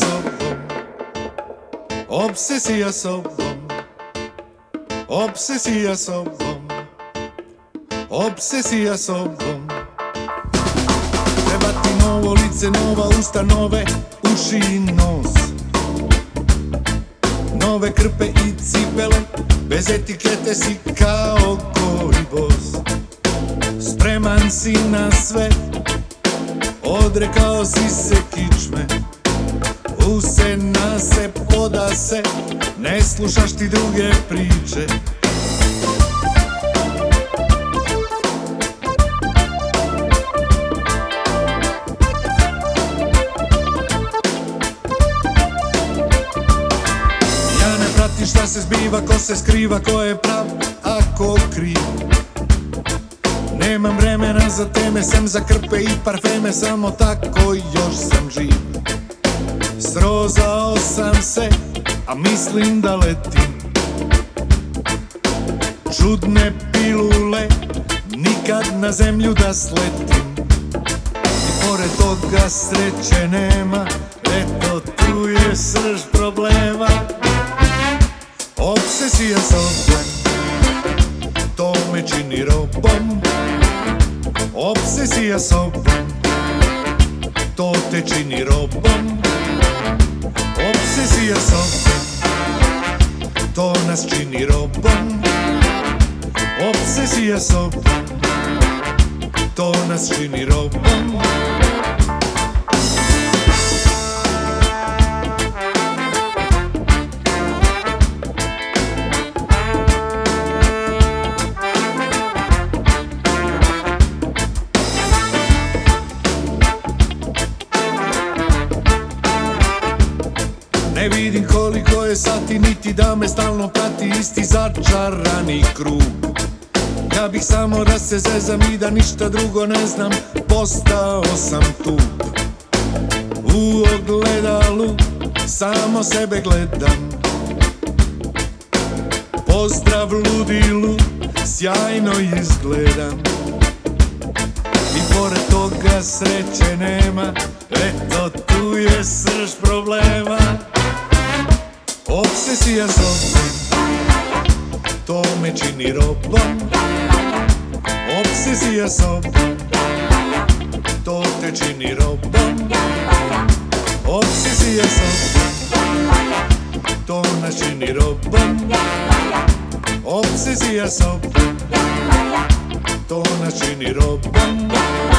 sobom, obsesija sobom, obsesija sobom, obsesija sobom. Treba ti novo lice, nova usta, nove uši i nos, nove krpe i cipele, bez etikete si kao koji bos. Spreman si na sve, odrekao si se kičme, usena se, poda se, ne slušaš ti druge priče. Ja ne pratim šta se zbiva, ko se skriva, ko je prav, a ko kriv. Nemam vremena za teme, sem za krpe i parfeme, samo tako još sam živ. Srozao sam se, a mislim da letim. Čudne pilule, nikad na zemlju da sletim. I pored toga sreće nema, eto tu je srž problema. Obsesija sobom, to me čini robom. Obsesija sobom, to te čini robom. Obsesija sobom, to nas čini robom. Obsesija sobom, to nas čini robom. Ne vidim koliko je sati, niti da me stalno prati isti začarani krug. Ja bih samo da se zezam i da ništa drugo ne znam, postao sam tup. U ogledalu samo sebe gledam. Pozdrav ludilu, sjajno izgledam. I pored toga sreće nema, eto tu je srž problema. Obsesija sobom, to me čini robom. Obsesija sobom, to te čini robom. Obsesija sobom, to nas čini robom. Obsesija sobom, to nas čini robom.